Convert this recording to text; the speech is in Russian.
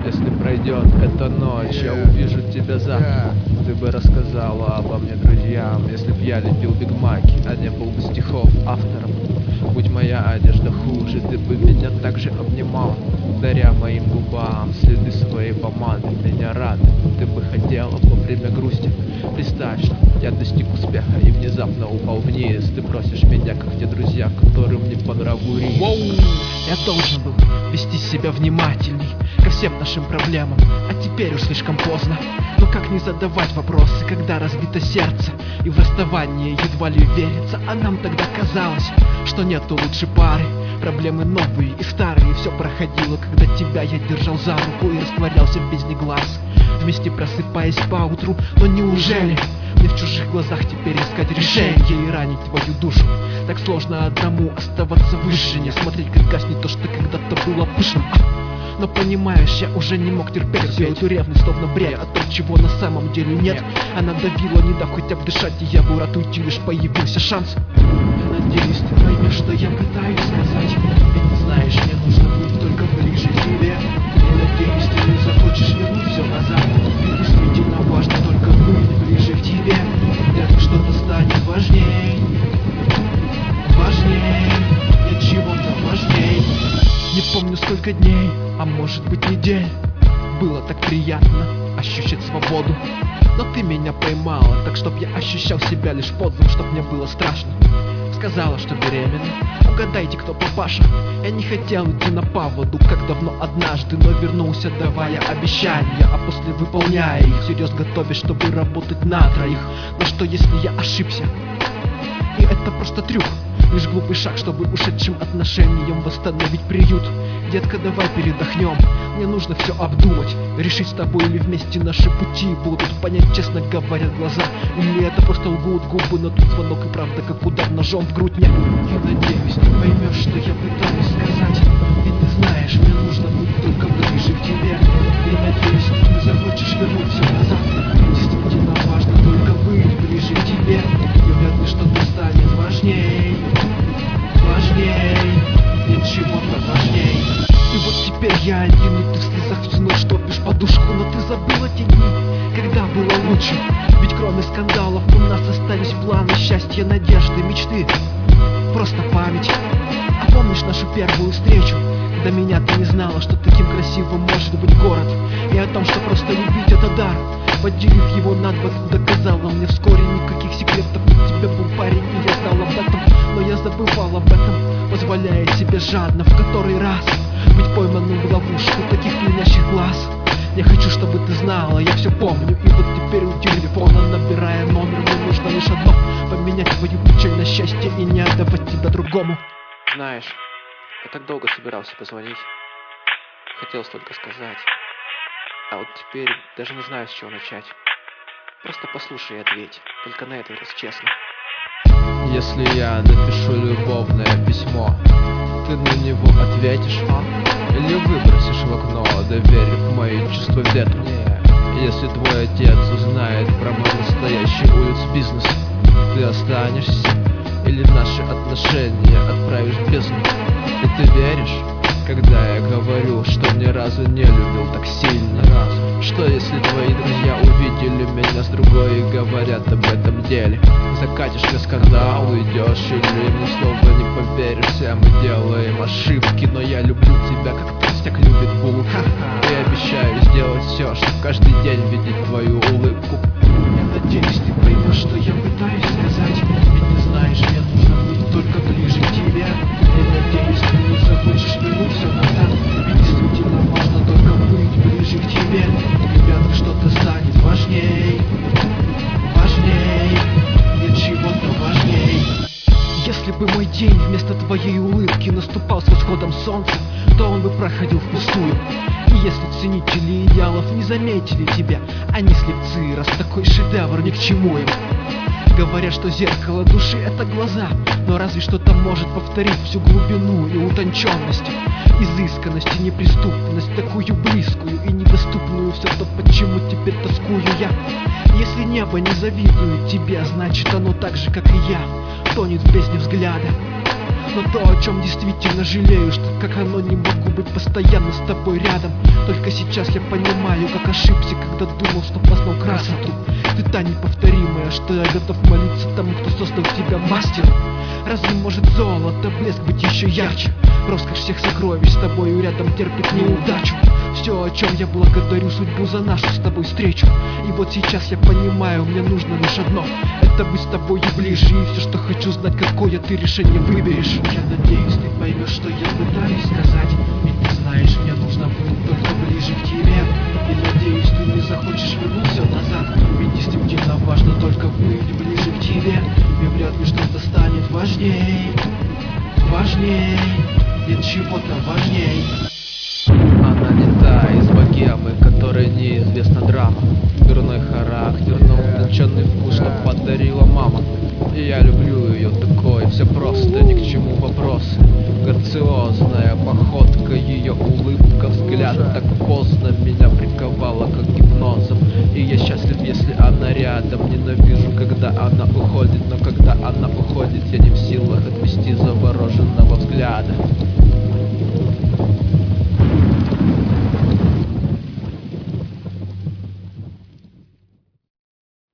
Если пройдет эта ночь, я увижу тебя завтра. Ты бы рассказала обо мне друзьям, если б я лепил бигмаки, а не был бы стихов автором. Будь моя одежда хуже, ты бы меня также обнимал, даря моим губам следы своей помады. Меня рад, ты бы хотела во время грусти. Представь, что я достиг успеха и внезапно упал вниз. Ты просишь меня, как те друзья, которым не по нраву рис. Я должен был вести себя внимательней ко всем нашим проблемам, а теперь уж слишком поздно. Но как не задавать вопросы, когда разбито сердце и в расставании едва ли верится. А нам тогда казалось, что нету лучшей пары. Проблемы новые и старые, все проходило, когда тебя я держал за руку и растворялся в бездне глаз, вместе просыпаясь поутру. Но неужели мне в чужих глазах теперь искать решение и ранить твою душу? Так сложно одному оставаться выше, не смотреть, как гаснет то, что когда-то было пышным. Но понимаешь, я уже не мог терпеть всю эту ревность, словно брея от того, чего на самом деле нет. Она давила, не дав хотя бы дышать, и я был рад уйти, лишь появился шанс. Я надеюсь, ты поймешь, что я пытаюсь сказать. Ведь ты знаешь, мне нужно быть только ближе к тебе. Я надеюсь, ты не захочешь вернуть все назад. Ведь действительно важно только быть ближе к тебе. Вряд ли что-то станет важней. Важней, нет чего-то важней. Не помню, сколько дней, а может быть недель, было так приятно ощущать свободу. Но ты меня поймала, так чтоб я ощущал себя лишь подлым, чтоб мне было страшно. Сказала, что беременна. Угадайте, кто папаша. Я не хотел идти на поводу, как давно однажды, но вернулся, давая обещания, а после выполняя их, всерьез готовясь, чтобы работать на троих. Но что если я ошибся? И это просто трюк, лишь глупый шаг, чтобы ушедшим отношениям восстановить приют. Детка, давай передохнем, мне нужно все обдумать, решить с тобой, или вместе наши пути будут. Понять, честно говорят глаза, или это просто лгут губы. Но тут звонок и правда, как удар ножом в грудь. Я надеюсь, ты поймешь, что я пытаюсь сказать. Ведь ты знаешь, мне нужно быть только ближе к тебе. Я надеюсь, ты не захочешь вернуть все назад. Действительно важно только быть ближе к тебе. И вряд ли что-то станет важней. Важней, нет чего-то важней. И вот теперь я один, и ты в слезах всю ночь топишь подушку. Но ты забыла те дни, когда было лучше. Ведь кроме скандалов у нас остались планы, счастья, надежды, мечты. Просто память. А помнишь нашу первую встречу? До меня ты не знала, что таким красивым может быть город, и о том, что просто любить это дар. Поделив его на два, ты доказала мне вскоре никаких секретов. У тебя был парень, и я знал об этом, но я забывал об этом, позволяя себе жадно в который раз быть пойманным в ловушку таких пьянящих глаз. Я хочу, чтобы ты знала, я все помню. И вот теперь у телефона, набирая номер, мне нужно лишь одно: поменять твою печаль на счастье и не отдавать тебя другому. Знаешь, я так долго собирался позвонить, хотел столько сказать, а вот теперь даже не знаю, с чего начать. Просто послушай и ответь, только на этот раз честно. Если я напишу любовное письмо, ты на него ответишь, или выбросишь в окно, доверив мои чувства ветру? Если твой отец узнает про мой настоящий улиц-бизнес, ты останешься или наши отношения отправишь в бездну? И ты веришь, когда я говорю, что ни разу не любил так сильно? Что если твои друзья увидели меня с другой и говорят об этом деле? Закатишь мне скандал, уйдешь, или мне снова не поверишься? Мы делаем ошибки, но я люблю тебя, как толстяк любит булку. И обещаю сделать все, чтобы каждый день видеть твою улыбку. Я надеюсь, ты поймешь, что я пытаюсь сказать. Ведь ты знаешь, мне нужно быть только ближе к тебе. Я надеюсь, ты не захочешь вернуть все назад. Ведь действительно важно только быть ближе к тебе. И вряд ли что-то станет важней. Важней, нет чего-то важней. Если бы мой день вместо твоей улыбки наступал с восходом солнца, то он бы проходил впустую. И если ценители идеалов не заметили тебя, они слепцы, раз такой шедевр ни к чему им. Говорят, что зеркало души — это глаза, но разве что-то может повторить всю глубину и утонченность, изысканность и неприступность, такую близкую и недоступную, все то, почему теперь тоскую я. Если небо не завидует тебе, значит оно так же, как и я, тонет в бездне взгляда. Но то, о чем действительно жалею, что как оно не могу быть постоянно с тобой рядом. Только сейчас я понимаю, как ошибся, когда думал, что познал красоту. Ты та неповторимая, что я готов молиться тому, кто создал тебя мастером. Разве может золото, блеск быть еще ярче? Роскошь всех сокровищ с тобою рядом терпит неудачу. Все, о чем я благодарю судьбу за нашу с тобой встречу. И вот сейчас я понимаю, мне нужно лишь одно — это быть с тобой и ближе. И все, что хочу знать, какое ты решение выберешь. Я надеюсь, ты поймешь, что я пытаюсь сказать. Ведь ты знаешь, мне нужно быть только ближе к тебе. И надеюсь, ты не захочешь вернуть все назад. Ведь действительно важно только быть ближе к тебе. И вряд ли что-то станет важней. Важней, нет чего-то важней. Она не та из богемы, которой неизвестна драма. Дурной характер, но утонченный вкус, что подарила мама. И я люблю ее такой, все просто, ни к чему вопросы. Грациозная походка, ее улыбка, взгляд так поздно меня приковала как гипнозом. И я счастлив, если она рядом. Ненавижу, когда она уходит, но когда она уходит, я не в силах отвести завороженного взгляда.